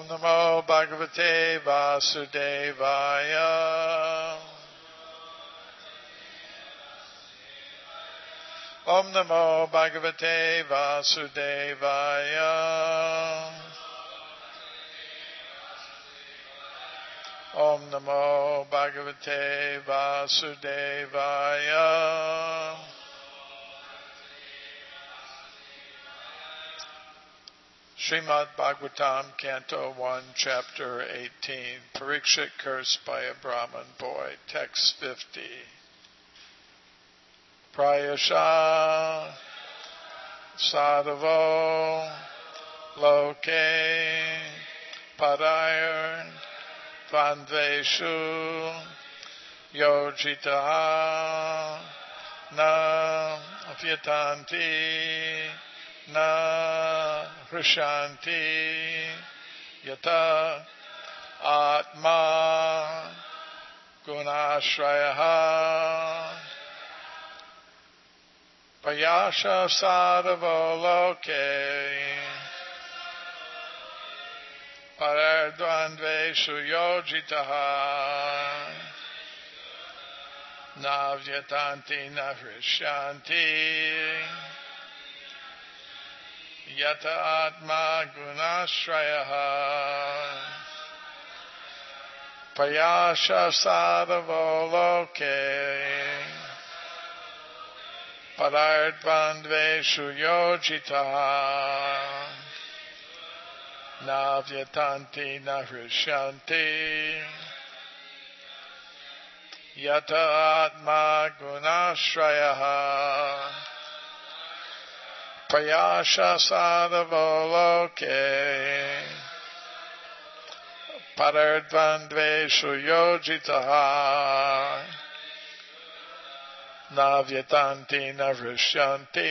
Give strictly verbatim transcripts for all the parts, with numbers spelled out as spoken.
Om Namo Bhagavate Vasudevaya. Om Namo Bhagavate Vasudevaya. Om Namo Bhagavate Vasudevaya. Srimad Bhagavatam, Canto one, Chapter eighteen, Parikshit cursed by a Brahmin boy, Text fifty. Prayasha Sadhavo Loke Padayar Vandveshu Yojita Na Vyatanti Na Hrishanti Yata Atma Gunashrayaha Payasha Sadhavo Loke Paradvandveshu Yojitaha Navyatanti Nahrishanti Yata Atma Gunashrayaha Payasha Sadhavo Loke Parardvandveshu Yojitaha Navyatanti Nahrishanti Yata Atma Gunashrayaha Payasha Sadhavo Loke Parardvandveshu Yojitaha Navyatanti Navrishanti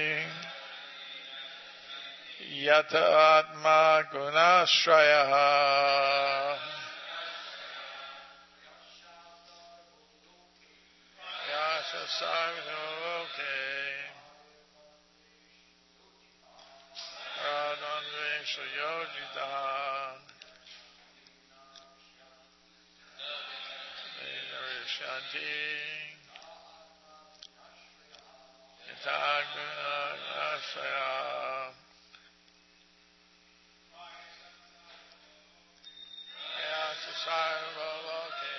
Yata Atma Gunashrayaha Yasha Sarvito Loke Radhanvesha Yojitaha Navrishanti Gunashrayaha Yasha Sarvito Loke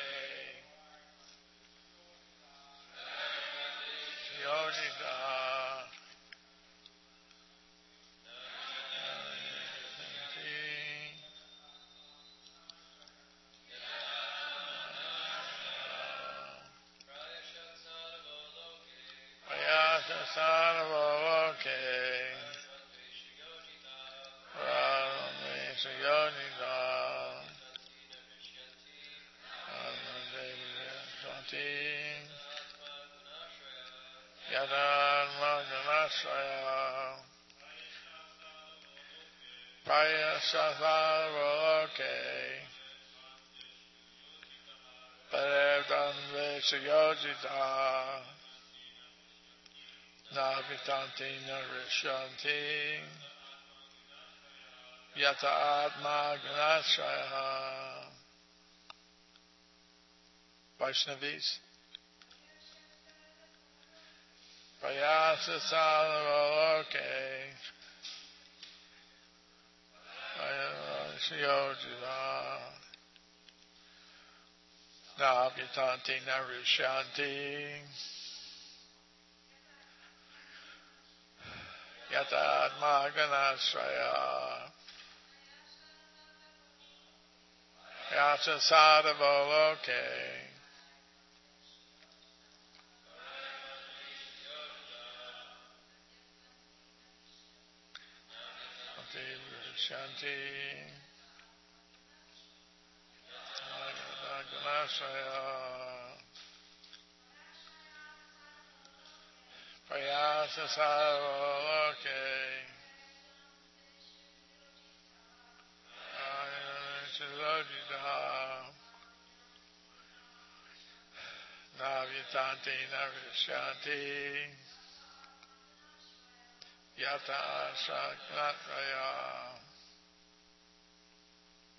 Yojitaha Sadhavo Loke Radhamesha Yojitaha Shanti Yata Atma Gunashrayaha Payasha Sadhavo Loke Paradvandveshu Yojitaha Navyatanti Nahrishanti Yata Atma Gunashrayaha. Vaishnavis. Payasa Sadhavo Loke Payasha Yojitaha Navyatanti Nahrishanti Yata Atma Gunashrayaha Yasha Sadhavo Loke Shanti Gunashrayaha Payasa Sadhavo Loke Navyatanti Nahrishanti Yata Asha Gunashrayaha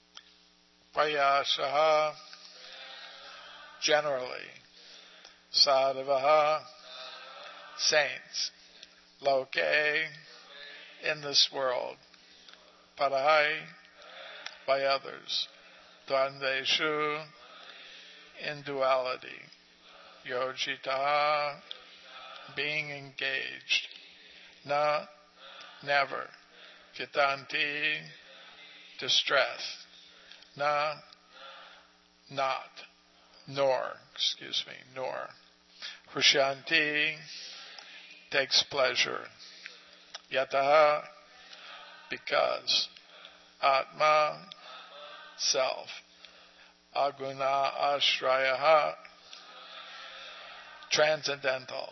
Prayasaha, generally. Sadhavaha, saints. Loke, in this world. Parahai, by others. Dvandeshu, in duality. Yojita, being engaged. Na, never. Kitanti, distress. Na, not. Nor, excuse me, nor. Hrishanti, takes pleasure. Yataha, because. Atma, self. Aguna ashrayaha, transcendental.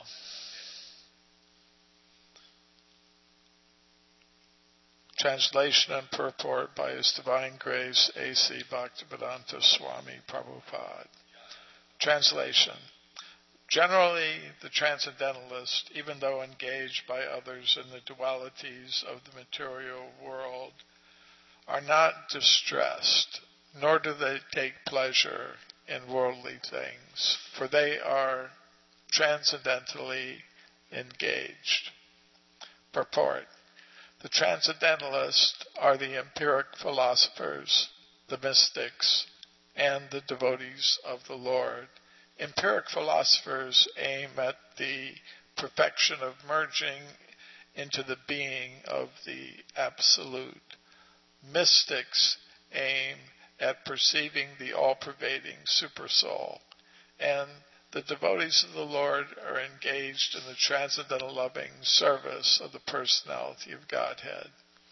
Translation and purport by His Divine Grace A C Bhaktivedanta Swami Prabhupada. Translation. Generally, the transcendentalist, even though engaged by others in the dualities of the material world, are not distressed, nor do they take pleasure in worldly things, for they are transcendentally engaged. Purport. The transcendentalists are the empiric philosophers, the mystics, and the devotees of the Lord. Empiric philosophers aim at the perfection of merging into the being of the Absolute. Mystics aim at perceiving the all-pervading Supersoul, and the devotees of the Lord are engaged in the transcendental loving service of the personality of Godhead.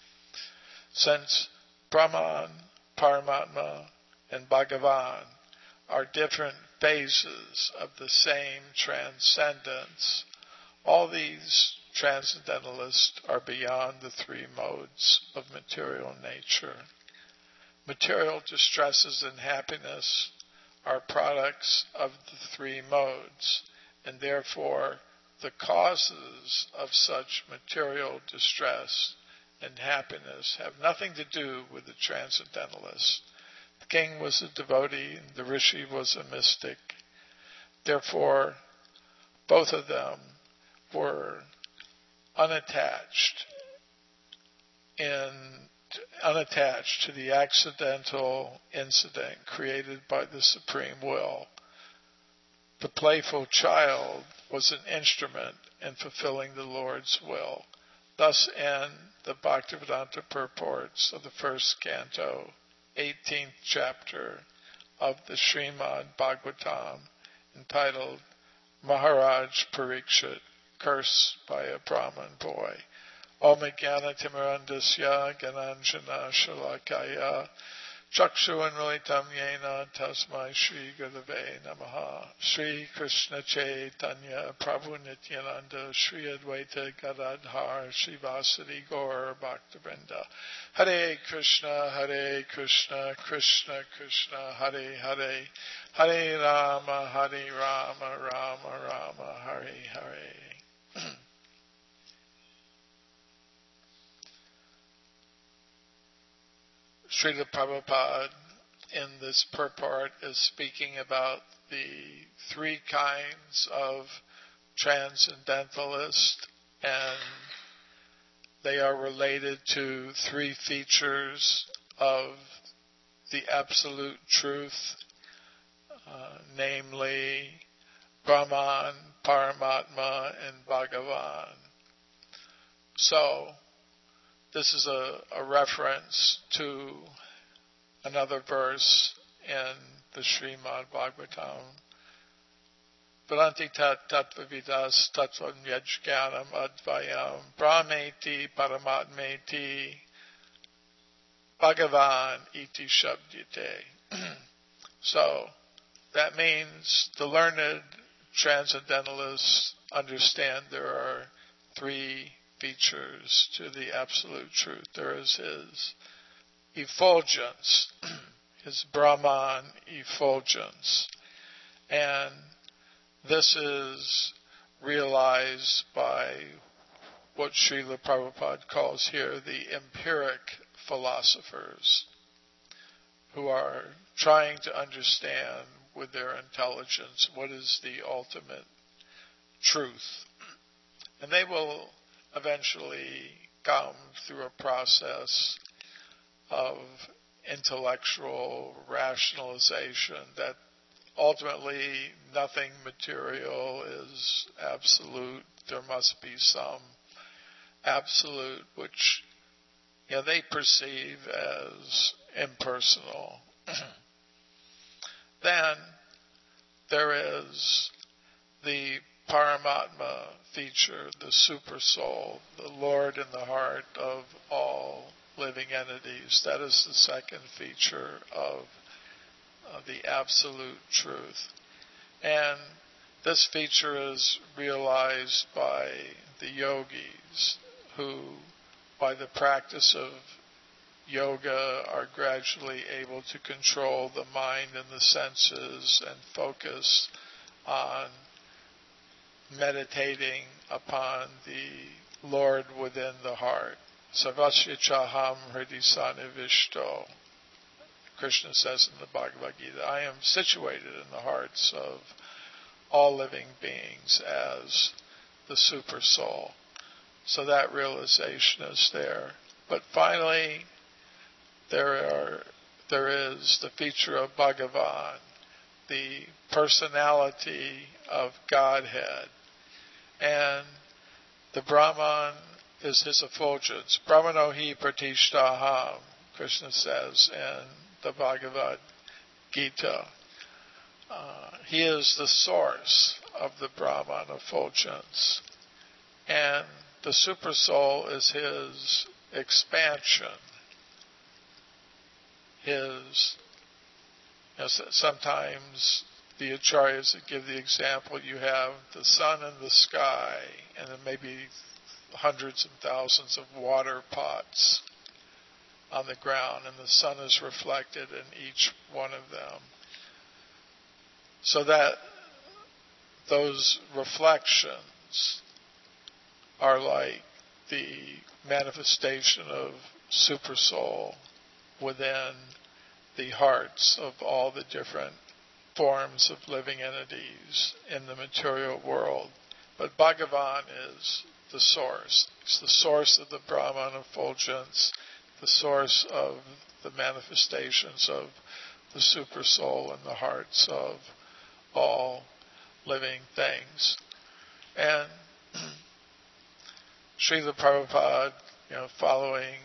Since Brahman, Paramatma, and Bhagavan are different phases of the same transcendence, all these transcendentalists are beyond the three modes of material nature. Material distresses and happiness are products of the three modes, and therefore the causes of such material distress and happiness have nothing to do with the transcendentalist. The king was a devotee, and the rishi was a mystic. Therefore, both of them were unattached in unattached to the accidental incident created by the supreme will. The playful child was an instrument in fulfilling the Lord's will. Thus end the Bhaktivedanta purports of the first canto, eighteenth chapter of the Srimad Bhagavatam, entitled Maharaj Parikshit, Cursed by a Brahmin Boy. Om Jnana Timirandasya Gananjana Shalakaya Chakshu Anvalitam Yena Tasmai Shri Gurave Namaha. Shri Krishna Chaitanya Prabhu Nityananda Shri Advaita Gadadhar Srivasadi Gaur Bhaktivinoda. Hare Krishna Hare Krishna Krishna Krishna Hare Hare Hare Rama Hare Rama Rama Rama Hare Hare. Srila Prabhupada in this purport is speaking about the three kinds of transcendentalists, and they are related to three features of the absolute truth, uh, namely Brahman, Paramatma, and Bhagavan. So, this is a, a reference to another verse in the Srimad Bhagavatam. Vadanti tat tattvavidas tattvam yajganam advayam brahmeti paramatmeti Bhagavan iti shabdite. So, that means the learned transcendentalists understand there are three features to the absolute truth. There is his effulgence, his Brahman effulgence, and this is realized by what Srila Prabhupada calls here the empiric philosophers, who are trying to understand with their intelligence what is the ultimate truth. And they will eventually come through a process of intellectual rationalization that ultimately nothing material is absolute. There must be some absolute which, you know, they perceive as impersonal. Then there is the Paramatma feature, the super soul, the Lord in the heart of all living entities. That is the second feature of, of the absolute truth. And this feature is realized by the yogis who, by the practice of yoga, are gradually able to control the mind and the senses and focus on meditating upon the Lord within the heart. Sarvasya chaham hridi sanivishto. Krishna says in the Bhagavad Gita, I am situated in the hearts of all living beings as the super soul. So that realization is there. But finally, there are there is the feature of Bhagavan, the personality of Godhead. And the Brahman is his effulgence. Brahmano hi pratishtaham, Krishna says in the Bhagavad Gita. Uh, he is the source of the Brahman effulgence. And the super soul is his expansion. His, you know, sometimes the acharyas that give the example, you have the sun and the sky, and then maybe hundreds and thousands of water pots on the ground, and the sun is reflected in each one of them. So that those reflections are like the manifestation of super soul within the hearts of all the different forms of living entities in the material world. But Bhagavan is the source. It's the source of the Brahman effulgence, the source of the manifestations of the super soul in the hearts of all living things. And Srila Prabhupada, you know, following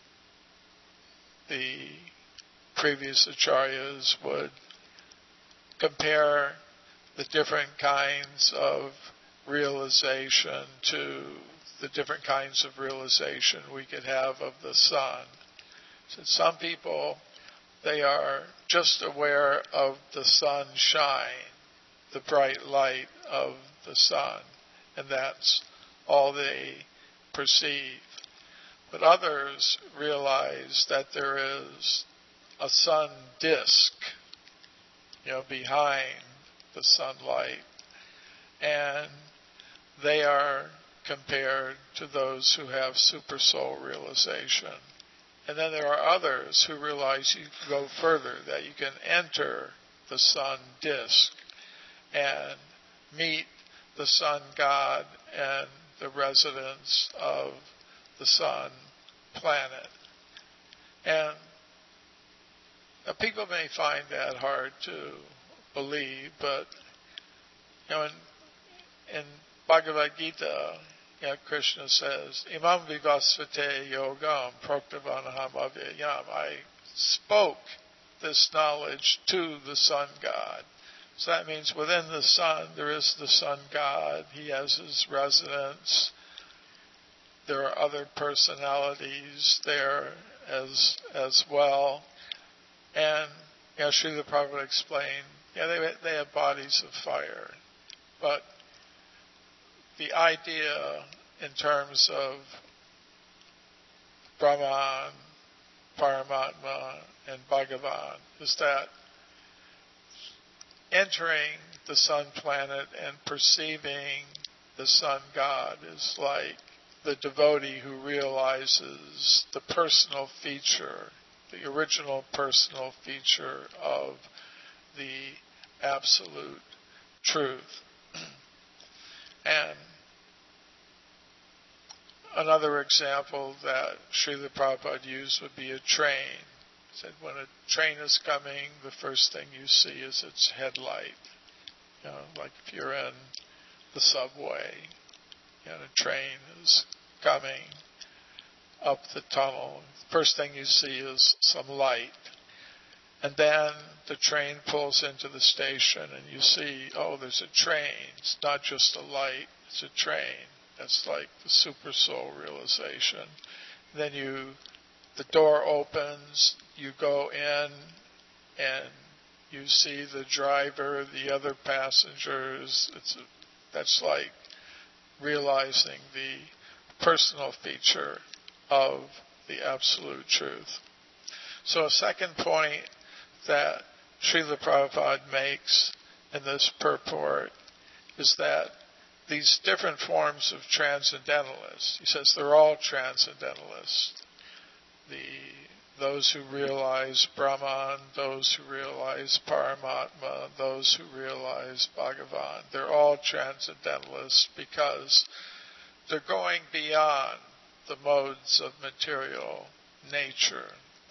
the previous acharyas, would compare the different kinds of realization to the different kinds of realization we could have of the sun. So some people, they are just aware of the sunshine, the bright light of the sun, and that's all they perceive. But others realize that there is a sun disk, you know, behind the sunlight, and they are compared to those who have super soul realization. And then there are others who realize you can go further, that you can enter the sun disk and meet the sun god and the residents of the sun planet. And now people may find that hard to believe, but you know, in, in Bhagavad Gita, you know, Krishna says, Imam vivasvate yogam proktavanaham avyayam. I spoke this knowledge to the sun god. So that means within the sun, there is the sun god. He has his residence. There are other personalities there as as well. And, you know, Srila Prabhupada explained, yeah, they they have bodies of fire. But the idea in terms of Brahman, Paramatma, and Bhagavan is that entering the sun planet and perceiving the sun god is like the devotee who realizes the personal feature the original personal feature of the absolute truth. And another example that Srila Prabhupada used would be a train. He said when a train is coming, the first thing you see is its headlight. You know, like if you're in the subway, and a train is coming up the tunnel, the first thing you see is some light. And then the train pulls into the station and you see, oh, there's a train. It's not just a light, it's a train. That's like the super soul realization. Then you, the door opens, you go in and you see the driver, the other passengers. It's a, that's like realizing the personal feature of the absolute truth. So a second point that Srila Prabhupada makes in this purport is that these different forms of transcendentalists, he says they're all transcendentalists. The, those who realize Brahman, those who realize Paramatma, those who realize Bhagavan, they're all transcendentalists because they're going beyond the modes of material nature.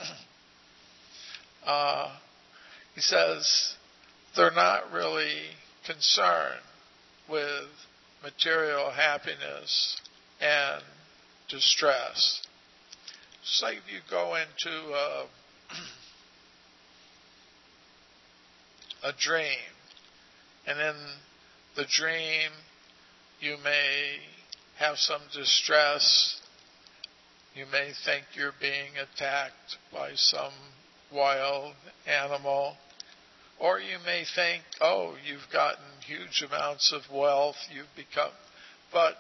Uh, he says they're not really concerned with material happiness and distress. It's like if you go into a, a dream, and in the dream you may have some distress. You may think you're being attacked by some wild animal, or you may think, oh, you've gotten huge amounts of wealth, you've become, but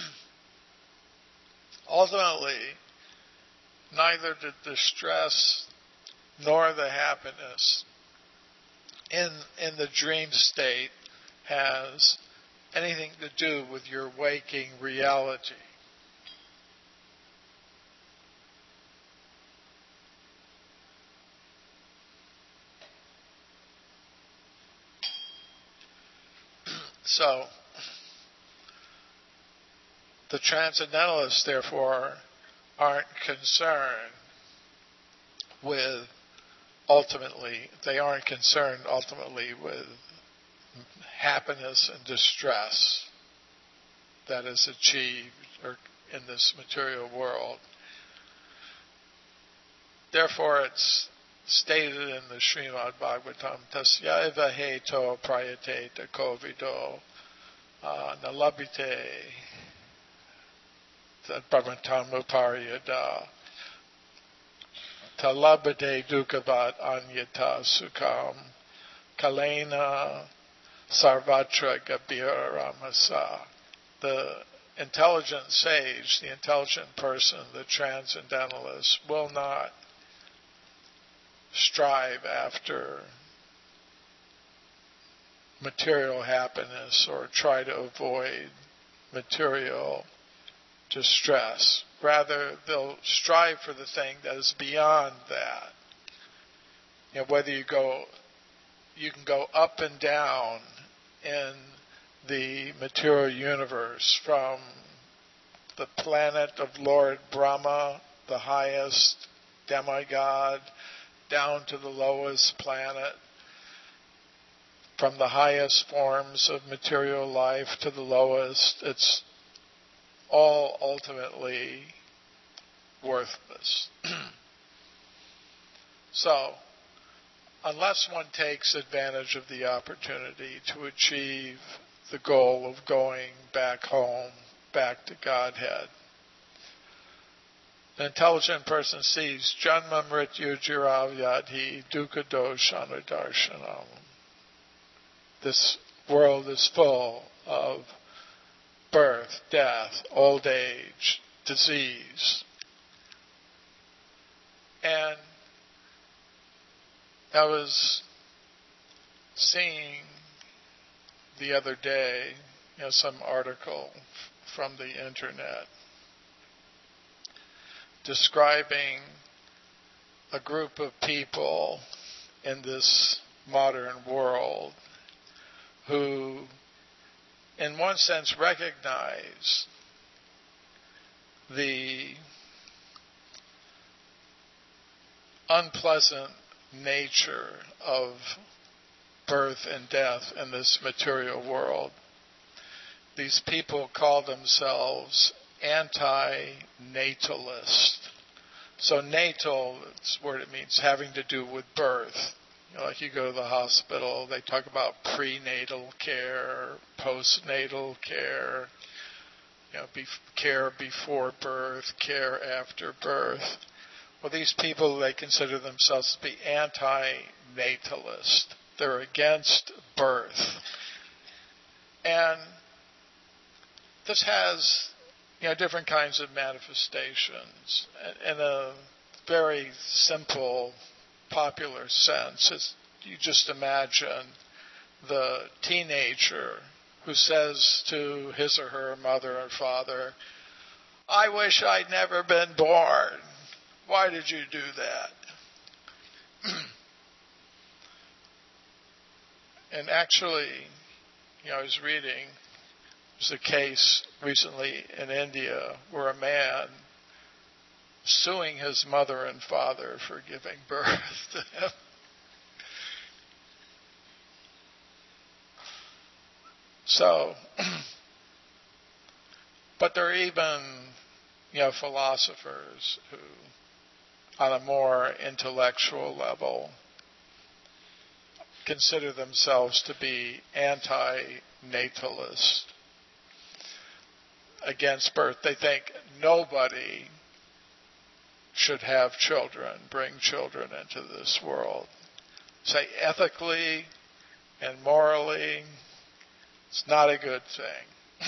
ultimately, neither the distress nor the happiness in in the dream state has anything to do with your waking reality. So, the transcendentalists, therefore, aren't concerned with ultimately, they aren't concerned ultimately with happiness and distress that is achieved or in this material world. Therefore, it's stated in the Srimad Bhagavatam, Tasyaiva heto prayate kovido nalabite tadbrahmatam upariyada talabade dukkhavat anyata sukham kalena sarvatra gabhiramasa. The intelligent sage, the intelligent person, the transcendentalist will not strive after material happiness or try to avoid material distress. Rather, they'll strive for the thing that is beyond that. You know, whether you go, you can go up and down in the material universe, from the planet of Lord Brahma, the highest demigod, down to the lowest planet, from the highest forms of material life to the lowest. It's all ultimately worthless. So, unless one takes advantage of the opportunity to achieve the goal of going back home, back to Godhead, an intelligent person sees Janma Mrityu Jiravyadhi Dukkha Doshana Darshanam. This world is full of birth, death, old age, disease. And I was seeing the other day, you know, some article from the internet describing a group of people in this modern world who, in one sense, recognize the unpleasant nature of birth and death in this material world. These people call themselves anti-natalist. So natal, it's word it means having to do with birth. You know, like you go to the hospital, they talk about prenatal care, postnatal care, you know, be, care before birth, care after birth. Well, these people, they consider themselves to be anti-natalist. They're against birth. And this has, you know, different kinds of manifestations. In a very simple, popular sense, it's, you just imagine the teenager who says to his or her mother or father, "I wish I'd never been born. Why did you do that?" And actually, you know, I was reading, there's a case recently in India where a man suing his mother and father for giving birth to him. So, but there are even, you know, philosophers who, on a more intellectual level, consider themselves to be anti-natalist, against birth. They think nobody should have children, bring children into this world. Say ethically and morally, it's not a good thing.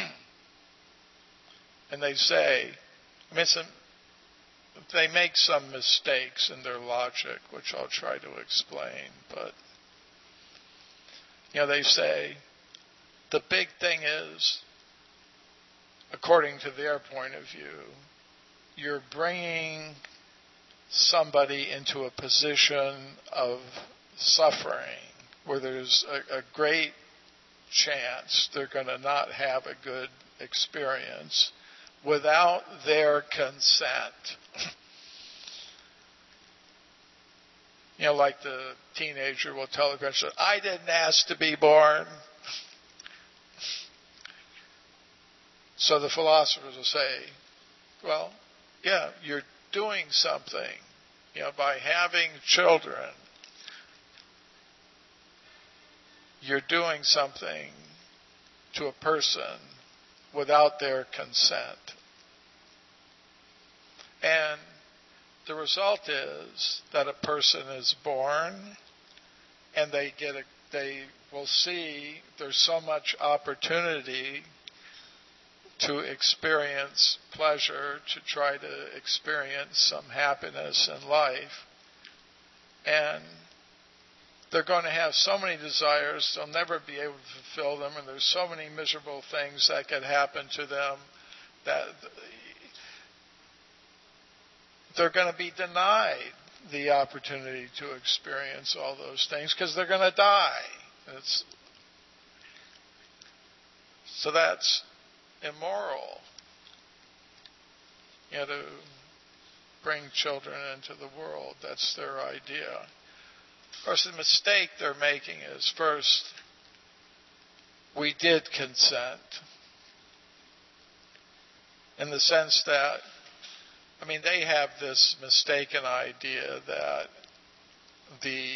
And they say, I mean, some, they make some mistakes in their logic, which I'll try to explain, but, you know, they say, the big thing is, according to their point of view, you're bringing somebody into a position of suffering where there's a, a great chance they're going to not have a good experience without their consent. You know, like the teenager will tell the parents, "I didn't ask to be born." So the philosophers will say, well, yeah, you're doing something, you know, by having children. You're doing something to a person without their consent. And the result is that a person is born and they get a, they will see there's so much opportunity to experience pleasure, to try to experience some happiness in life. And they're going to have so many desires, they'll never be able to fulfill them, and there's so many miserable things that could happen to them that they're going to be denied the opportunity to experience all those things because they're going to die. It's, so that's immoral, you know, to bring children into the world. That's their idea. Of course, the mistake they're making is, first, we did consent, in the sense that, I mean, they have this mistaken idea that the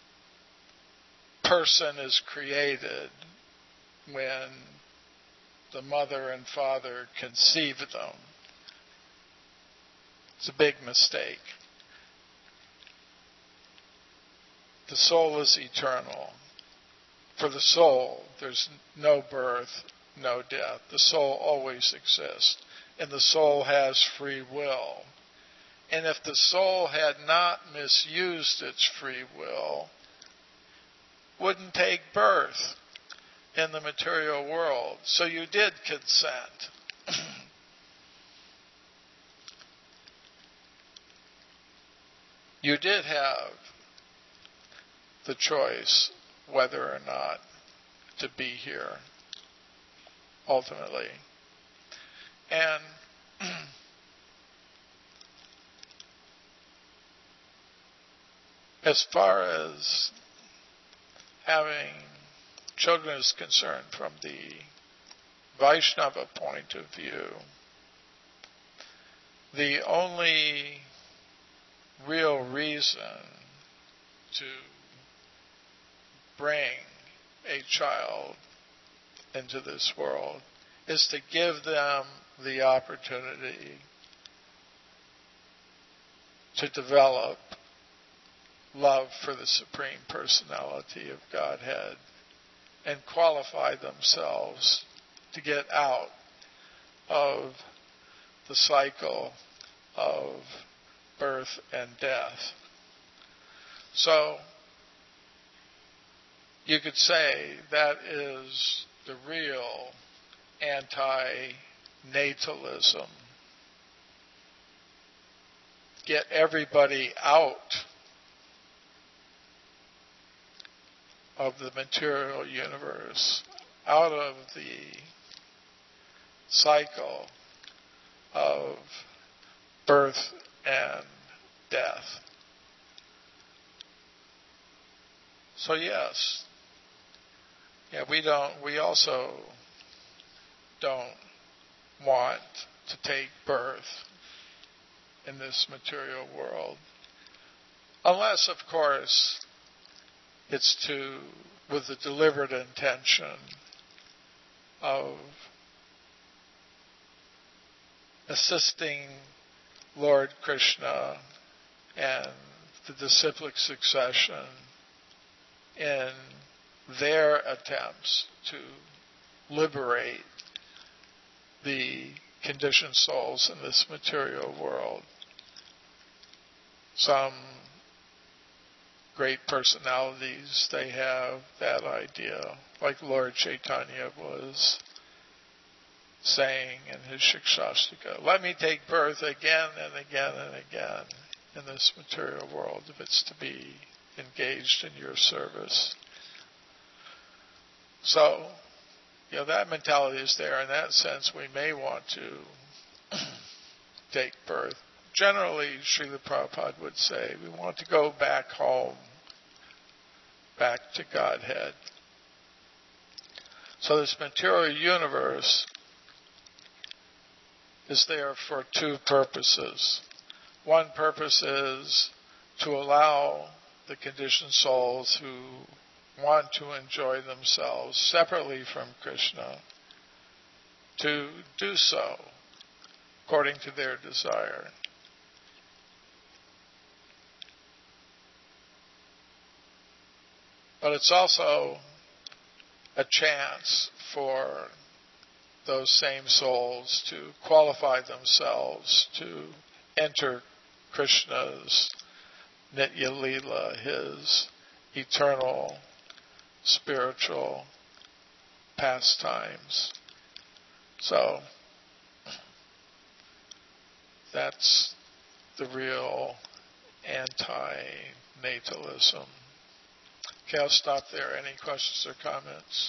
person is created when the mother and father conceive them. It's a big mistake. The soul is eternal. For the soul, there's no birth, no death. The soul always exists. And the soul has free will. And if the soul had not misused its free will, wouldn't take birth in the material world. So you did consent. you did have the choice whether or not to be here ultimately. And as far as having children is concerned from the Vaishnava point of view, the only real reason to bring a child into this world is to give them the opportunity to develop love for the Supreme Personality of Godhead and qualify themselves to get out of the cycle of birth and death. So, you could say that is the real anti-natalism. Get everybody out of the material universe, out of the cycle of birth and death. So yes, yeah, we don't. We also don't want to take birth in this material world, unless, of course, it's to with the deliberate intention of assisting Lord Krishna and the disciplic succession in their attempts to liberate the conditioned souls in this material world. Some great personalities, they have that idea, like Lord Chaitanya was saying in his Shikshastika, let me take birth again and again and again in this material world if it's to be engaged in your service. So, you know, that mentality is there. In that sense, we may want to take birth. Generally, Srila Prabhupada would say, we want to go back home, back to Godhead. So this material universe is there for two purposes. One purpose is to allow the conditioned souls who want to enjoy themselves separately from Krishna to do so according to their desire. But it's also a chance for those same souls to qualify themselves to enter Krishna's Nitya Leela, his eternal spiritual pastimes. So, that's the real anti-natalism. Okay, I'll stop there. Any questions or comments?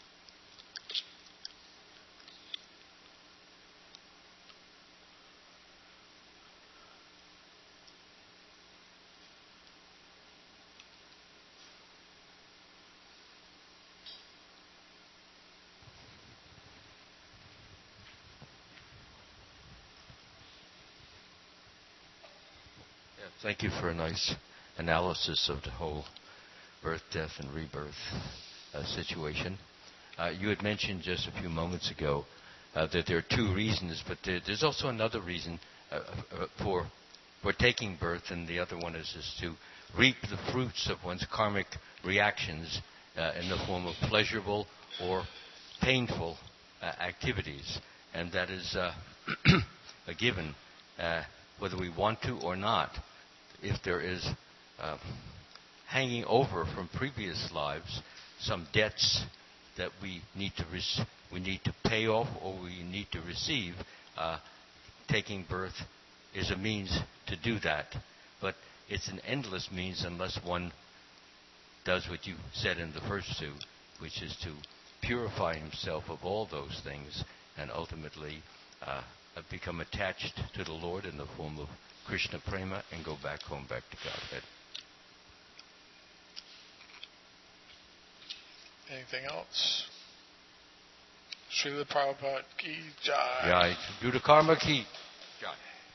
Thank you for a nice analysis of the whole birth, death, and rebirth uh, situation. Uh, you had mentioned just a few moments ago uh, that there are two reasons, but there, there's also another reason uh, uh, for for taking birth, and the other one is, is to reap the fruits of one's karmic reactions uh, in the form of pleasurable or painful uh, activities, and that is uh, a given, uh, whether we want to or not. If there is uh, hanging over from previous lives some debts that we need to res- we need to pay off or we need to receive, uh, taking birth is a means to do that. But it's an endless means unless one does what you said in the first two, which is to purify himself of all those things and ultimately uh, become attached to the Lord in the form of Krishna Prema and go back home, back to Godhead. Anything else? Srila Prabhupada ki jai. Jai. Do the karma ki jai.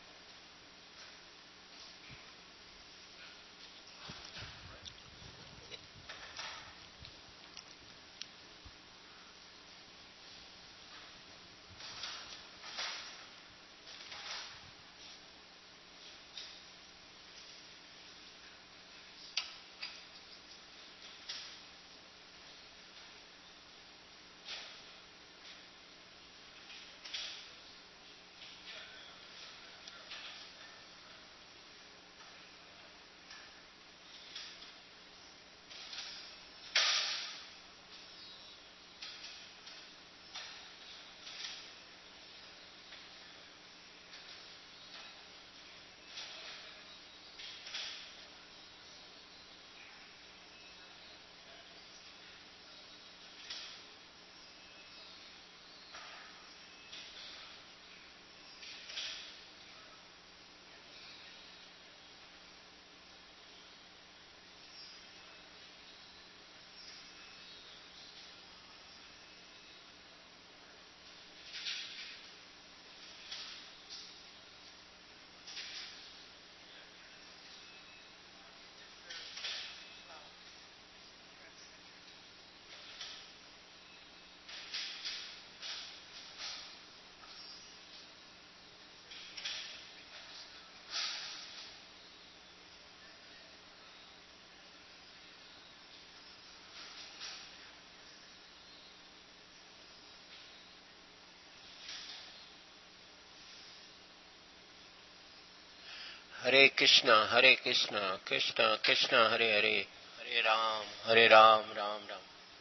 Hare Krishna, Hare Krishna, Krishna Krishna, Hare Hare, Hare Ram, Hare Ram, Ram Ram.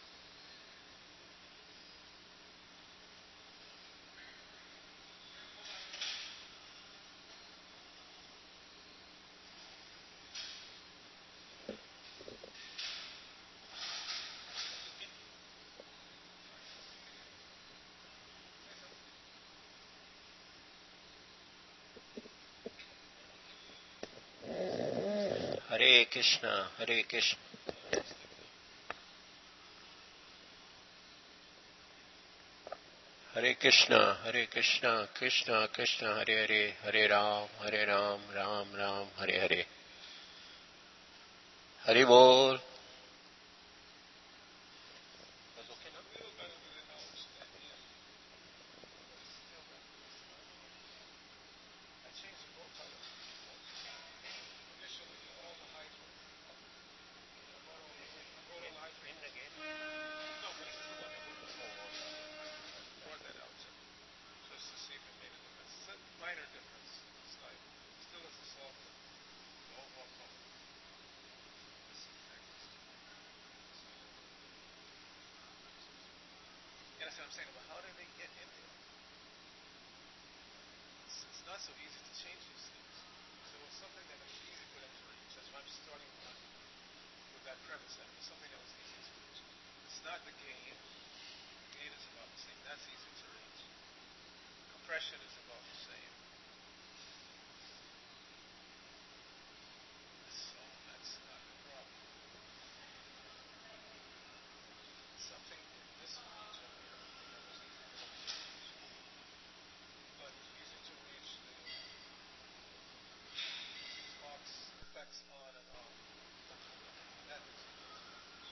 Hare Krishna, Hare Krishna. Hare Krishna, Hare Krishna, Krishna Krishna, Hare Hare, Hare Ram, Hare Ram, Ram Ram, Hare Hare. Hare Bol. That's what I'm saying. But how did they get in there? It's, it's not so easy to change these things. So it's something that was easy for them to reach. That's why I'm starting with, with that premise. That it was something that was easy to reach. It's not the gain. The gain is about the same. That's easy to reach. Compression is about the same. So that's not the problem. Something in this region here that was easy for them to reach. But it's easy to reach the Mark's effects on and off. That is easy to reach.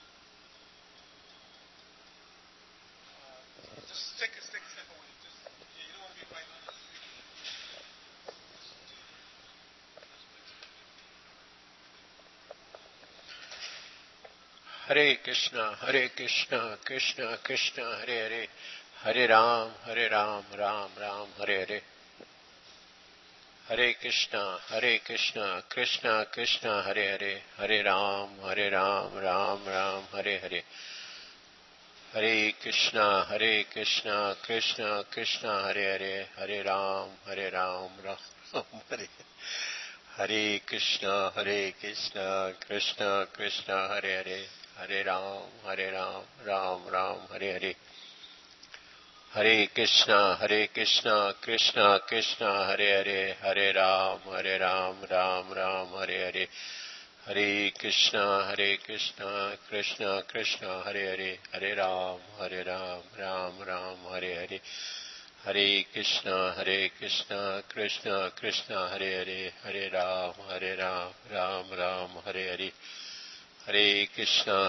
Uh, just take a, take a step away. Just, yeah, you don't want to be right on the street. Hare Krishna, Hare Krishna, Krishna Krishna, Hare Hare, Hare Ram, Hare Ram, Ram Ram, Hare Hare. Hare Krishna, Hare Krishna, Krishna Krishna, Hare Hare, Hare Ram, Hare Ram, Ram Ram, Hare Hare. Hare Krishna, Hare Krishna, Krishna Krishna, Hare Hare, Hare Ram, Hare Ram, Ram Ram, Hare. Hare Krishna, Hare Krishna, Krishna Krishna, Hare Hare, Hare Ram, Hare Ram, Ram Ram, Hare Hare. Hare Krishna, Hare Krishna, Krishna Krishna, Hare Hare, Hare Ram, Hare Ram, Ram Ram, Hare Hare. Hare Krishna, Hare Krishna, Krishna Krishna, Hare Hare, Hare Ram, Hare Ram, Ram Ram, Hare Hare. Hare Krishna, Hare Krishna, Krishna Krishna, Hare Hare, Hare Ram, Hare Ram, Ram Ram, Hare Hare. Hare Krishna.